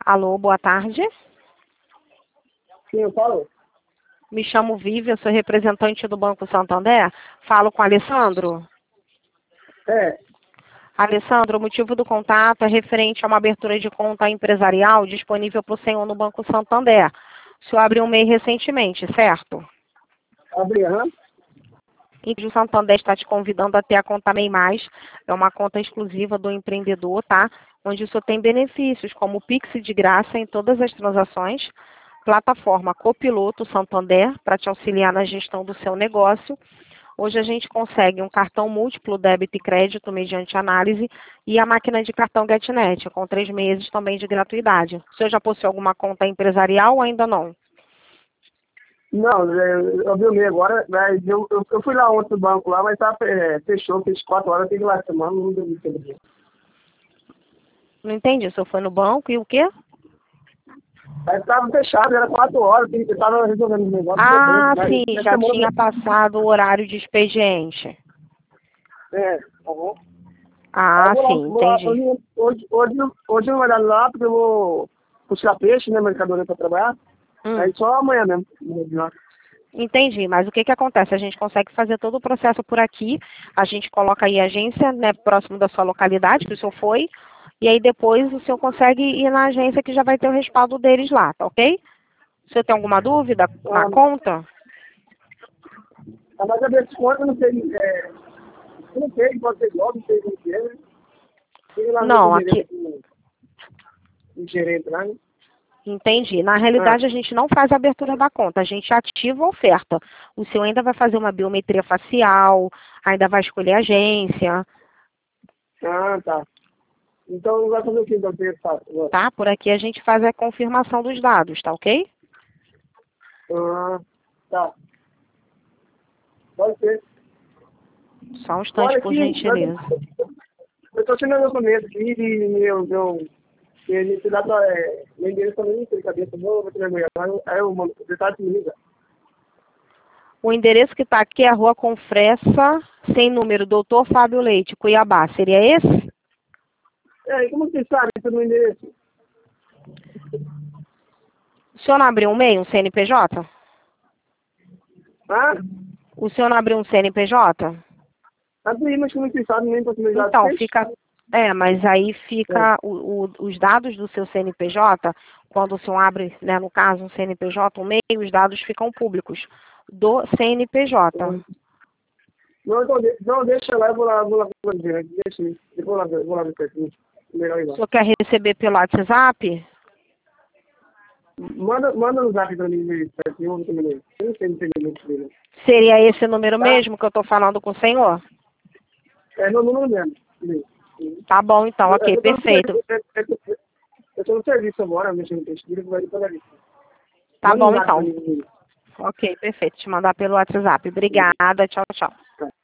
Alô, boa tarde. Sim, eu falo. Me chamo Vivi, eu sou representante do Banco Santander. Falo com o Alessandro. É, Alessandro, o motivo do contato é referente a uma abertura de conta empresarial disponível para o senhor no Banco Santander. O senhor abriu um MEI recentemente, certo? abri, aham. E o Santander está te convidando a ter a conta MEI Mais. É uma conta exclusiva do empreendedor, tá? Onde o senhor tem benefícios como o Pix de graça em todas as transações, plataforma Copiloto Santander para te auxiliar na gestão do seu negócio. Hoje a gente consegue um cartão múltiplo débito e crédito mediante análise e a máquina de cartão GetNet, com 3 meses também de gratuidade. O senhor já possui alguma conta empresarial ou ainda não? Não, eu abri o meu agora, mas eu fui lá ontem no banco lá, mas tá, fechou, fez 4 horas, eu tenho que ir lá semana, não dormi todo dia. Não entendi, o senhor foi no banco e o quê? Mas tava fechado, era 4 horas, eu tava resolvendo o negócio, Ah, mas sim, essa já semana... tinha passado o horário de expediente. Aham. Aí Ah, eu sim, vou lá, entendi. hoje eu não vai dar lá, porque eu vou buscar peixe, né, mercadoria pra trabalhar, Hum, aí só amanhã mesmo. entendi, mas o que que acontece? A gente consegue fazer todo o processo por aqui, a gente coloca aí a agência, né, próximo da sua localidade, que o senhor foi, e aí depois o senhor consegue ir na agência que já vai ter o respaldo deles lá, tá ok? O senhor tem alguma dúvida na Ah, conta? mas a desse conta eu não sei, eu não sei, pode ser igual, não sei como que é, né? Chega lá no Não, endereço aqui, aqui no gerente lá, né? entendi. Na Ah, realidade, a gente não faz a abertura da conta, a gente ativa a oferta. O senhor ainda vai fazer uma biometria facial, ainda vai escolher a agência, tá. Então vai fazer o que então? Agora? tá? Por aqui a gente faz a confirmação dos dados, tá ok? Ah, tá. Pode ser. Só um instante, Olha por aqui, gentileza. eu tô tirando meu documento aqui e minha identidade, meu endereço também não tem cabeça, vou tirar meu. Aí eu mando, detalhe que me liga. O endereço que está aqui é a Rua Confressa, sem número, Doutor Fábio Leite, Cuiabá. Seria esse? E como você sabe esse é meu endereço? O senhor não abriu um MEI, um CNPJ? Ah, O senhor não abriu um CNPJ? abri, mas como você sabe, nem possibilidade de Então, peixe. fica. É, mas aí É. fica os dados do seu CNPJ, quando o senhor abre, né, no caso, um CNPJ, um MEI, os dados ficam públicos do CNPJ. Não, então, não, deixa lá, vou lá ver, deixa aí. Eu vou lá ver certinho. Melhor ir O lá. senhor quer receber pelo WhatsApp? Manda no zap pra mim certinho, eu não sei muito dele. Seria esse número Tá? mesmo que eu estou falando com o senhor? É meu número mesmo. Tá bom, então, ok, Eu tô no perfeito. serviço, eu tô no serviço agora, mexendo no pesquisa, vai pagar isso. Tá Manda no bom, zap pra então. mim. Ok, perfeito. Te mandar pelo WhatsApp. Obrigada. Tchau, tchau.